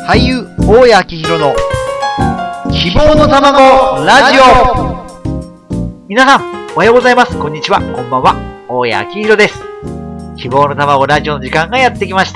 俳優大谷昭宏の希望の卵ラジオ。皆さんおはようございます。こんにちは、こんばんは。大谷昭宏です。希望の卵ラジオの時間がやってきました。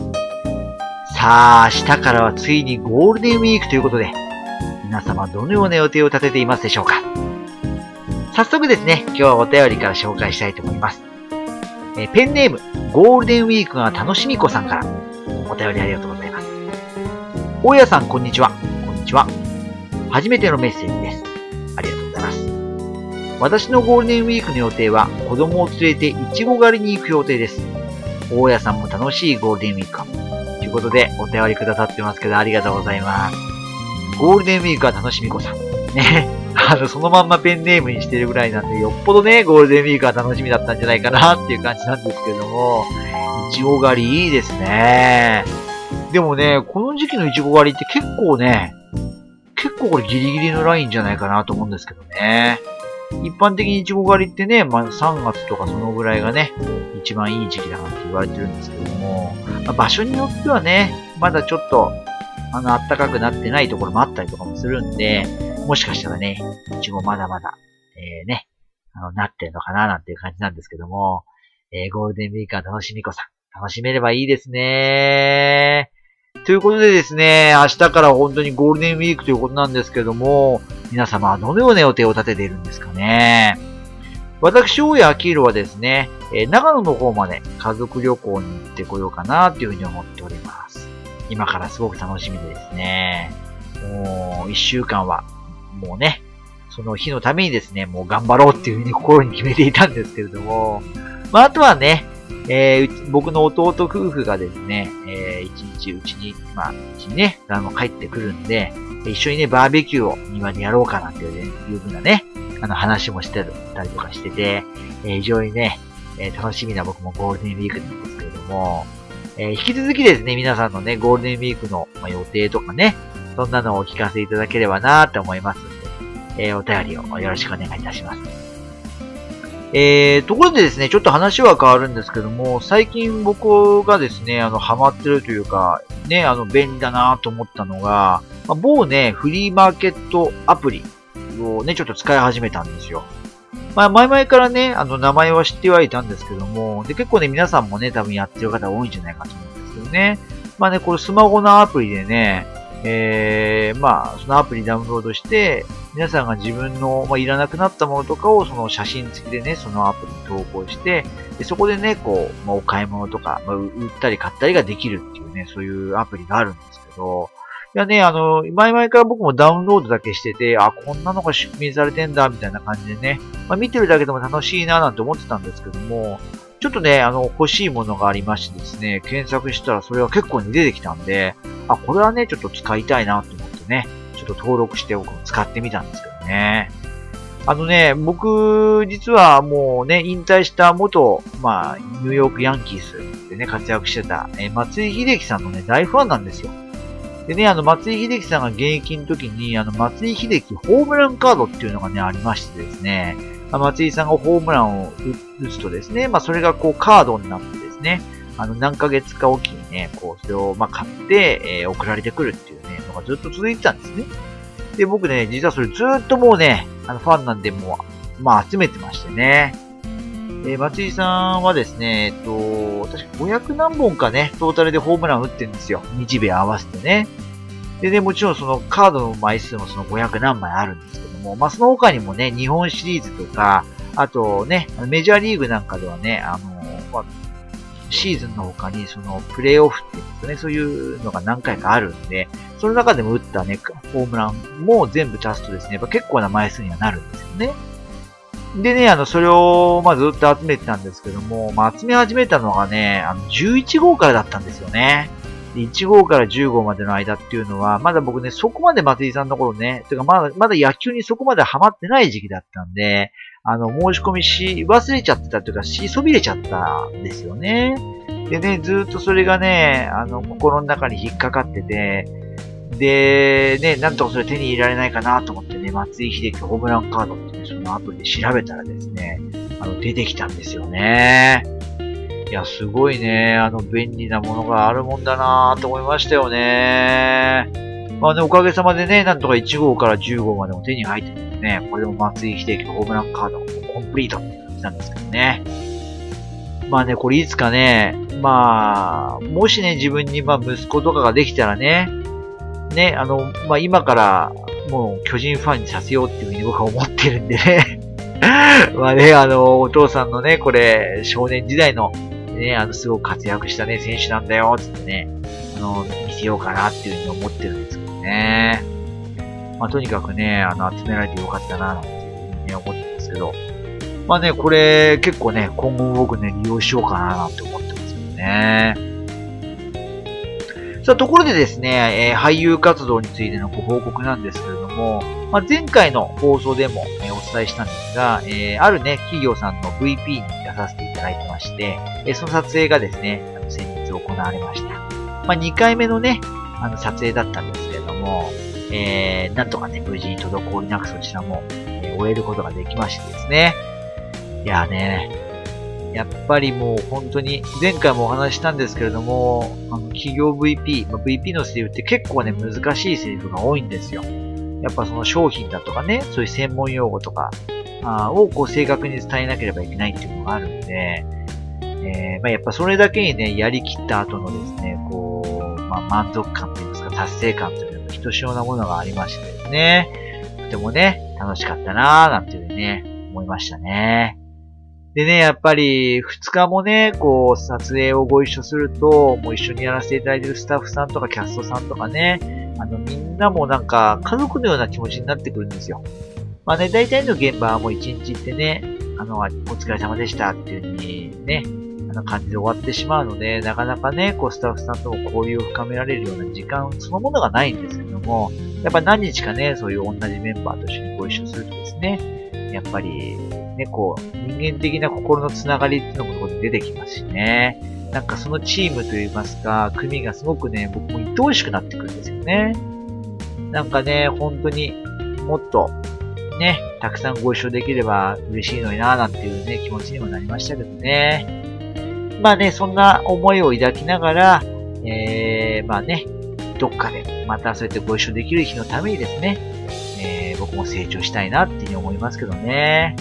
さあ、明日からはついにゴールデンウィークということで、皆様どのような予定を立てていますでしょうか。早速ですね、今日はお便りから紹介したいと思います。ペンネームゴールデンウィークが楽しみ子さんからお便りありがとうございます。大家さん、こんにちは。こんにちは。初めてのメッセージです。ありがとうございます。私のゴールデンウィークの予定は子供を連れてイチゴ狩りに行く予定です。大家さんも楽しいゴールデンウィークかということでお便りくださってますけど、ありがとうございます。ゴールデンウィークは楽しみ子さん。ね。そのまんまペンネームにしてるぐらいなんで、よっぽどね、ゴールデンウィークは楽しみだったんじゃないかなっていう感じなんですけども、イチゴ狩りいいですね。でもね、この時期のイチゴ狩りって結構これギリギリのラインじゃないかなと思うんですけどね。一般的にイチゴ狩りってね、3月とかそのぐらいがね、一番いい時期だなって言われてるんですけども、場所によってはね、まだちょっと、暖かくなってないところもあったりとかもするんで、もしかしたらね、イチゴまだまだ、なってんのかななんていう感じなんですけども、ゴールデンウィークは楽しみ子さん、楽しめればいいですね。ということでですね、明日から本当にゴールデンウィークということなんですけども、皆様はどのような予定を立てているんですかね。私、大谷昭宏はですね、長野の方まで家族旅行に行ってこようかなというふうに思っております。今からすごく楽しみでですね、もう1週間はもうね、その日のためにですね、もう頑張ろうっていうふうに心に決めていたんですけれども、あとはね、僕の弟夫婦がですね、一日うちにね、帰ってくるんで、一緒にね、バーベキューを庭でやろうかなっていうふうなね、話もしてたりとかしてて、非常にね、楽しみな僕もゴールデンウィークなんですけれども、引き続きですね、皆さんのね、ゴールデンウィークの予定とかね、そんなのをお聞かせいただければなと思いますので、お便りをよろしくお願いいたします。ところでですね、ちょっと話は変わるんですけども、最近僕がですね、ハマってるというか、ね、便利だなと思ったのが、某ね、フリーマーケットアプリをね、ちょっと使い始めたんですよ。前々からね、名前は知ってはいたんですけども、で、結構ね、皆さんもね、多分やってる方多いんじゃないかと思うんですけどね。ね、これスマホのアプリでね、そのアプリダウンロードして、皆さんが自分の、いらなくなったものとかをその写真付きでね、そのアプリに投稿して、でそこでね、お買い物とか、売ったり買ったりができるっていうね、そういうアプリがあるんですけど、いやね、前々から僕もダウンロードだけしてて、こんなのが出品されてんだ、みたいな感じでね、見てるだけでも楽しいな、なんて思ってたんですけども、ちょっとね、欲しいものがありましてですね、検索したらそれが結構に出てきたんで、これはね、ちょっと使いたいなと思ってね、ちょっと登録して僕も使ってみたんですけどね。僕、実はもうね、引退した元、ニューヨークヤンキースでね、活躍してた、松井秀喜さんのね、大ファンなんですよ。でね、松井秀喜さんが現役の時に、松井秀喜ホームランカードっていうのがね、ありましてですね、松井さんがホームランを打つとですね、それがカードになってですね、何ヶ月かおきにね、それを買って、送られてくるっていうね、のがずっと続いてたんですね。で、僕ね、実はそれずっともうね、ファンなんでもう、集めてましてね。松井さんはですね、確か500何本かね、トータルでホームラン打ってるんですよ。日米合わせてね。でね、もちろんそのカードの枚数もその500何枚あるんですけども、その他にもね、日本シリーズとか、あとね、メジャーリーグなんかではね、シーズンの他にそのプレイオフっていうんですかね、そういうのが何回かあるんで、その中でも打ったね、ホームランも全部足すとですね、やっぱ結構な枚数にはなるんですよね。でね、それを、ずっと集めてたんですけども、集め始めたのがね、11号からだったんですよね。1号から10号までの間っていうのは、まだ僕ね、そこまで松井さんの頃ね、てかまだ野球にそこまでハマってない時期だったんで、申し込みし忘れちゃってたというか、しそびれちゃったんですよね。でね、ずっとそれがね、心の中に引っかかってて、で、ね、なんとかそれ手に入れられないかなと思ってね、松井秀喜ホームランカードっていうそのアプリで調べたらですね、出てきたんですよね。 いや、すごいね、便利なものがあるもんだなぁと思いましたよね。まあね、おかげさまでね、なんとか1号から10号までも手に入ってるんですね。これでも松井秀喜ホームランカードコンプリートって感じなんですけどね。まあね、これいつかね、まあ、もしね、自分に息子とかができたらね、今からもう巨人ファンにさせようっていうふうに僕は思ってるんでね。まあね、お父さんのね、これ、少年時代のね、すごく活躍したね、選手なんだよ、つってね、見せようかなっていうふうに思ってるんですけどね。まあとにかくね、集められてよかったな、なんていうふうにね、思ってますけど。まあね、これ、結構ね、今後僕ね、利用しようかな、なんて思ってますけどね。さあ、ところでですね、俳優活動についてのご報告なんですけれども、前回の放送でも、お伝えしたんですが、あるね、企業さんの VP に出させていただいてまして、その撮影がですね、先日行われました。2回目のね、撮影だったんですけれども、なんとかね、無事に滞りなくそちらも、終えることができましてですね。いやね、やっぱりもう本当に、前回もお話したんですけれども、企業 VP、VP のセリフって結構ね、難しいセリフが多いんですよ。やっぱその商品だとかね、そういう専門用語とかをこう正確に伝えなければいけないっていうのがあるんで、やっぱそれだけにね、やりきった後のですね、こう、満足感といいますか、達成感というのがひとしおなものがありましてですね、とてもね、楽しかったなぁ、なんていうふうにね、思いましたね。でね、やっぱり、2日もね、こう、撮影をご一緒すると、もう一緒にやらせていただいているスタッフさんとかキャストさんとかね、みんなもなんか、家族のような気持ちになってくるんですよ。大体の現場はもう一日行ってね、お疲れ様でしたっていう風にね、感じで終わってしまうので、なかなかね、こう、スタッフさんとも交流を深められるような時間そのものがないんですけども、やっぱ何日かね、そういう同じメンバーと一緒にご一緒するとですね、やっぱり、ね、こう、人間的な心のつながりっていうのもここに出てきますしね。なんかそのチームといいますか、組がすごくね、僕も愛おしくなってくるんですよね。なんかね、本当にもっと、ね、たくさんご一緒できれば嬉しいのになぁなんていうね、気持ちにもなりましたけどね。そんな思いを抱きながら、どっかでまたそうやってご一緒できる日のためにですね、僕も成長したいなっていうふうに思いますけどね。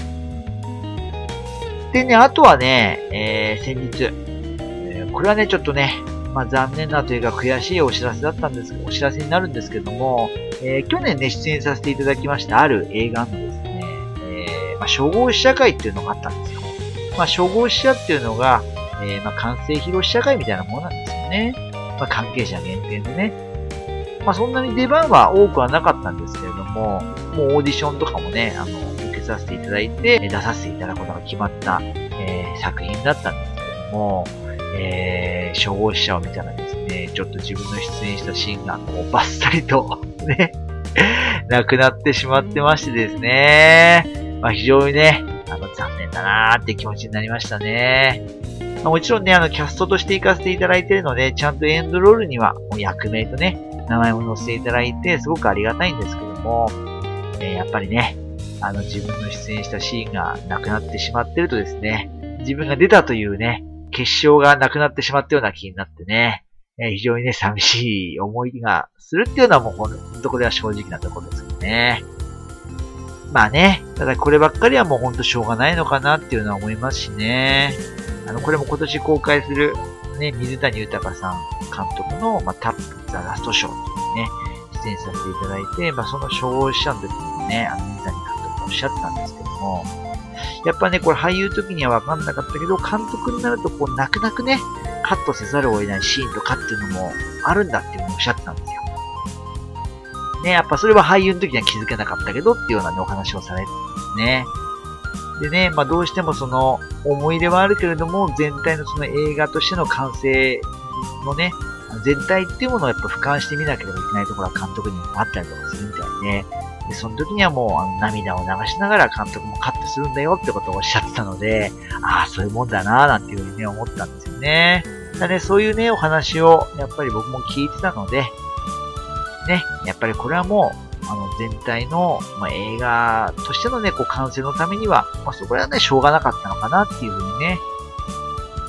でね、あとはね、先日、これはね、ちょっとね、残念なというか悔しいお知らせになるんですけども、去年ね、出演させていただきましたある映画のですね、初号試写会っていうのがあったんですよ。初号試写っていうのが、完成披露試写会みたいなものなんですよね。関係者限定でね。そんなに出番は多くはなかったんですけれども、もうオーディションとかもね、受けさせていただいて、出させていただくことが決まった、作品だったんですけれども、初号試写を見たらですね、ちょっと自分の出演したシーンがもうバッサリとね、なくなってしまってましてですね、非常にね、残念だなーって気持ちになりましたね。もちろんね、キャストとして行かせていただいているので、ちゃんとエンドロールにはもう役名とね、名前も載せていただいて、すごくありがたいんですけども、やっぱりね、自分の出演したシーンがなくなってしまっているとですね、自分が出たというね、決勝がなくなってしまったような気になってね、非常にね、寂しい思いがするっていうのはもうほんとこれは正直なところですけどね。ただこればっかりはもうほんとしょうがないのかなっていうのは思いますしね。これも今年公開するね、水谷豊さん監督の、タップザラストショーっていうね、出演させていただいて、その初号試写の時にね、水谷監督がおっしゃってたんですけども、やっぱね、これ俳優時には分かんなかったけど、監督になるとこう、泣く泣くね、カットせざるを得ないシーンとかっていうのもあるんだっていうふうにおっしゃってたんですよ。ね、やっぱそれは俳優の時には気づけなかったけどっていうようなね、お話をされてるんですね。でね、どうしてもその思い出はあるけれども、全体のその映画としての完成のね、全体っていうものをやっぱ俯瞰してみなければいけないところは監督にもあったりとかするみたいで、その時にはもう涙を流しながら監督もカットするんだよってことをおっしゃってたので、ああ、そういうもんだなぁなんていうふうにね、思ったんですよね。だね、そういうね、お話をやっぱり僕も聞いてたので、ね、やっぱりこれはもう、全体の、映画としてのね、こう完成のためには、そこはね、しょうがなかったのかなっていうふうにね、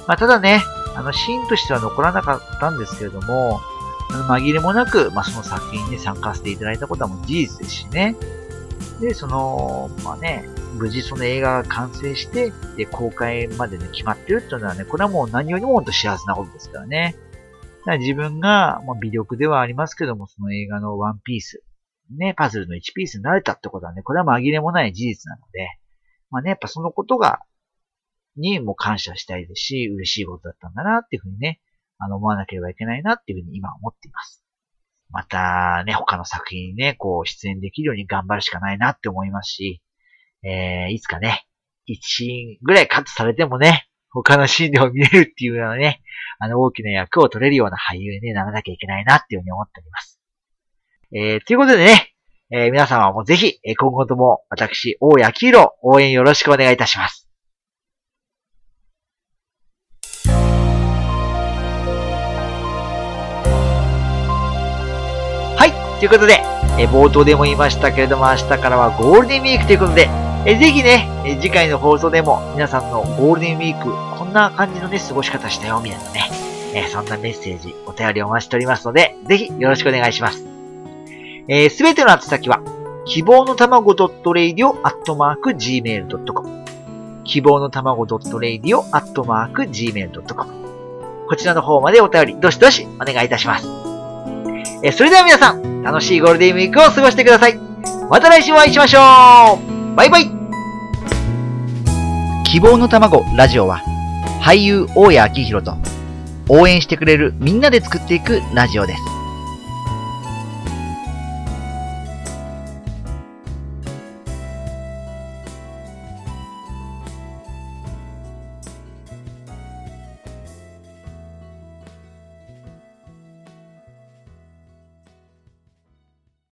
ただね、シーンとしては残らなかったんですけれども、紛れもなく、その作品に参加していただいたことはもう事実ですしね。で、無事その映画が完成して、で、公開までね、決まってるっていうのはね、これはもう何よりも本当幸せなことですからね。だから自分が、微力ではありますけども、その映画のワンピース、ね、パズルの1ピースになれたってことはね、これは紛れもない事実なので、やっぱそのことにも感謝したいですし、嬉しいことだったんだなっていうふうにね、思わなければいけないなっていうふうに今思っています。またね、他の作品にね、出演できるように頑張るしかないなって思いますし、いつかね、1シーンぐらいカットされてもね、他のシーンでも見れるっていうようなね、大きな役を取れるような俳優にならなきゃいけないなっていうふうに思っております。ということでね、皆様もぜひ、今後とも私、大谷明宏応援よろしくお願いいたします。はい、ということで、冒頭でも言いましたけれども、明日からはゴールデンウィークということで、ぜひね、次回の放送でも皆さんのゴールデンウィーク、こんな感じのね、過ごし方したよ、みたいなね、そんなメッセージ、お便りお待ちしておりますので、ぜひよろしくお願いします。すべての宛先は、希望のたまご.radio@gmail.com 希望のたまご.radio@gmail.com こちらの方までお便り、どしどしお願いいたします。それでは皆さん、楽しいゴールデンウィークを過ごしてください。また来週お会いしましょう。バイバイ。希望の卵ラジオは、俳優大谷明宏と応援してくれるみんなで作っていくラジオです。